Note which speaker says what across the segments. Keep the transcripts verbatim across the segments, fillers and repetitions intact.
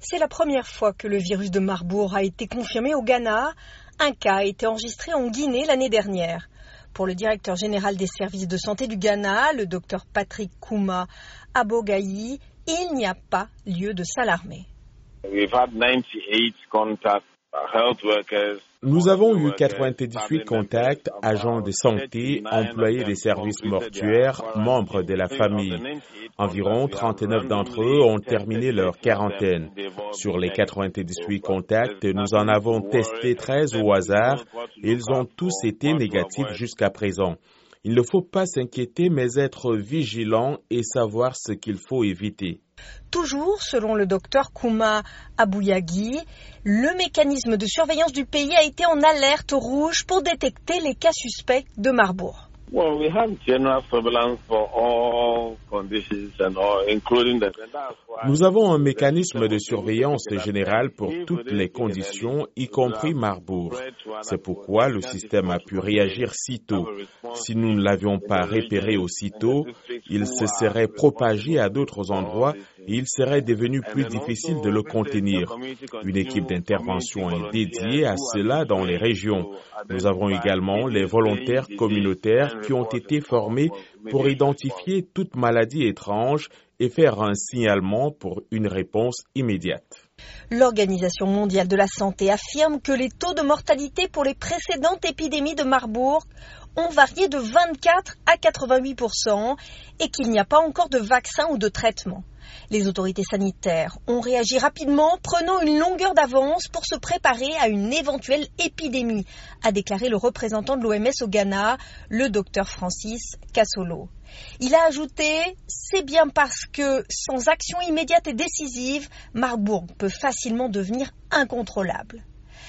Speaker 1: C'est la première fois que le virus de Marburg a été confirmé au Ghana. Un cas a été enregistré en Guinée l'année dernière. Pour le directeur général des services de santé du Ghana, le docteur Patrick Kouma Abogayi, il n'y a pas lieu de s'alarmer.
Speaker 2: Nous avons eu quatre-vingt-dix-huit contacts, agents de santé, employés des services mortuaires, membres de la famille. Environ trente-neuf d'entre eux ont terminé leur quarantaine. Sur les quatre-vingt-dix-huit contacts, nous en avons testé treize au hasard et ils ont tous été négatifs jusqu'à présent. Il ne faut pas s'inquiéter, mais être vigilant et savoir ce qu'il faut éviter.
Speaker 1: Toujours, selon le docteur Kouma Abouyagui, le mécanisme de surveillance du pays a été en alerte rouge pour détecter les cas suspects de Marburg.
Speaker 2: Nous avons un mécanisme de surveillance générale pour toutes les conditions, y compris Marburg. C'est pourquoi le système a pu réagir si tôt. Si nous ne l'avions pas repéré aussitôt, il se serait propagé à d'autres endroits et il serait devenu plus difficile de le contenir. Une équipe d'intervention est dédiée à cela dans les régions. Nous avons également les volontaires communautaires qui ont été formés pour identifier toute maladie étrange et faire un signalement pour une réponse immédiate.
Speaker 1: L'Organisation mondiale de la santé affirme que les taux de mortalité pour les précédentes épidémies de Marburg ont varié de vingt-quatre à quatre-vingt-huit pour cent et qu'il n'y a pas encore de vaccin ou de traitement. Les autorités sanitaires ont réagi rapidement, prenant une longueur d'avance pour se préparer à une éventuelle épidémie, a déclaré le représentant de l'O M S au Ghana, le docteur Francis Kassolo. Il a ajouté « C'est bien parce que, sans action immédiate et décisive, Marburg peut facilement devenir incontrôlable ».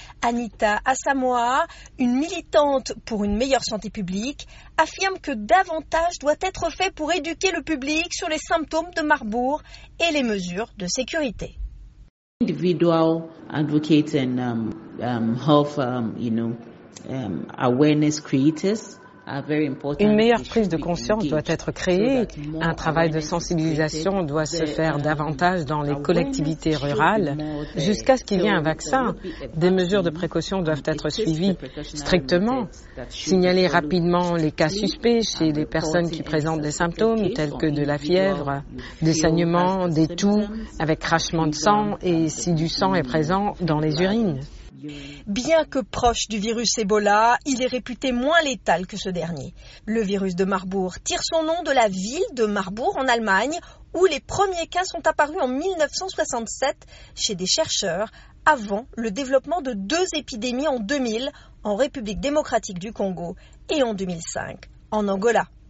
Speaker 1: Anita Asamoah, une militante pour une meilleure santé publique, affirme que davantage doit être fait pour éduquer le public sur les symptômes de Marburg et les mesures de sécurité.
Speaker 3: Individual advocates and um, um, health, um, you know, um, awareness creators.
Speaker 4: Une meilleure prise de conscience doit être créée, un travail de sensibilisation doit se faire davantage dans les collectivités rurales jusqu'à ce qu'il y ait un vaccin. Des mesures de précaution doivent être suivies strictement. Signaler rapidement les cas suspects chez les personnes qui présentent des symptômes tels que de la fièvre, des saignements, des toux avec crachement de sang et si du sang est présent dans les urines.
Speaker 1: Bien que proche du virus Ebola, il est réputé moins létal que ce dernier. Le virus de Marburg tire son nom de la ville de Marburg en Allemagne, où les premiers cas sont apparus en mille neuf cent soixante-sept chez des chercheurs, avant le développement de deux épidémies en deux mille en République démocratique du Congo et en deux mille cinq en Angola.